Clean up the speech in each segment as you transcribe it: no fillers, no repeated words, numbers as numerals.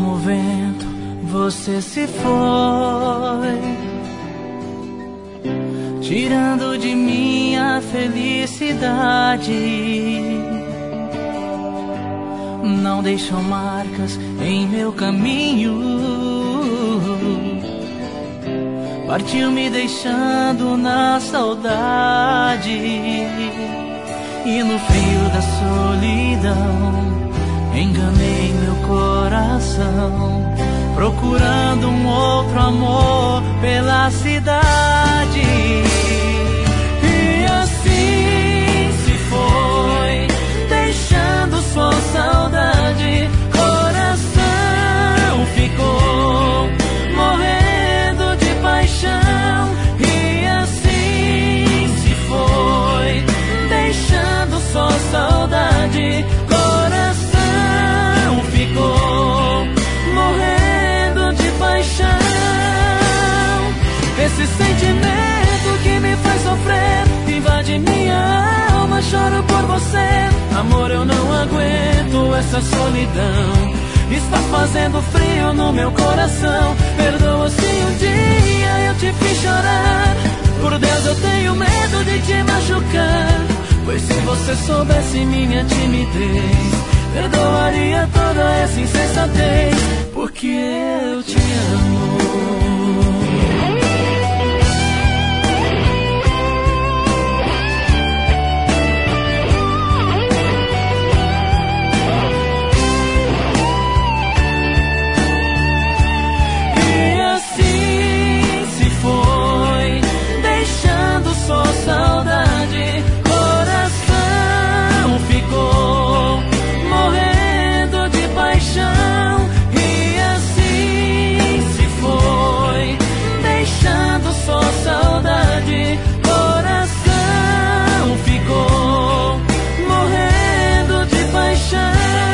como o vento, você se foi, tirando de mim a felicidade. Não deixou marcas em meu caminho, partiu me deixando na saudade. E no frio da solidão enganei meu coração, procurando um outro amor pela cidade. E assim se foi, deixando só saudade. Coração ficou morrendo de paixão. E assim se foi, deixando só saudade. Coração ficou morrendo de paixão. Esse sentimento que me faz sofrer invade minha alma, choro por você. Amor, eu não aguento essa solidão, está fazendo frio no meu coração. Perdoa se um dia eu te fiz chorar, por Deus eu tenho medo de te machucar. Pois se você soubesse minha timidez, perdoaria toda essa insensatez, porque eu te amo. E assim se foi, deixando só saudade. Coração ficou morrendo de paixão. E assim se foi, deixando só saudade. Coração ficou morrendo de paixão.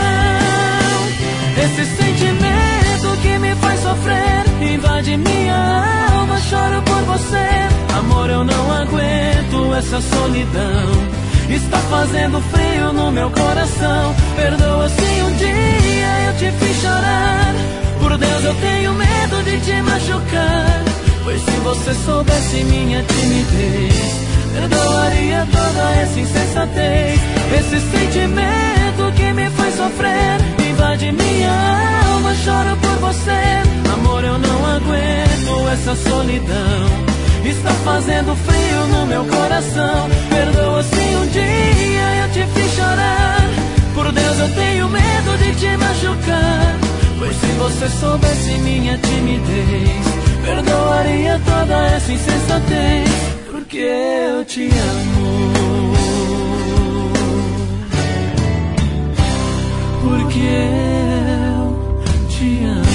Esse sentimento que me faz sofrer invade minha alma, choro por você. Amor, eu não aguento essa solidão, está fazendo frio no meu coração. Perdoa se um dia eu te fiz chorar, por Deus eu tenho medo de te machucar. Pois se você soubesse minha timidez, perdoaria toda essa insensatez. Esse sentimento que me faz sofrer invade minha alma, choro por você. Amor, eu não aguento essa solidão, está fazendo frio no meu coração. Perdoa se um dia eu te fiz chorar, por Deus eu tenho medo de te machucar. Pois se você soubesse minha timidez, perdoaria toda essa insensatez, porque eu te amo. Porque eu te amo.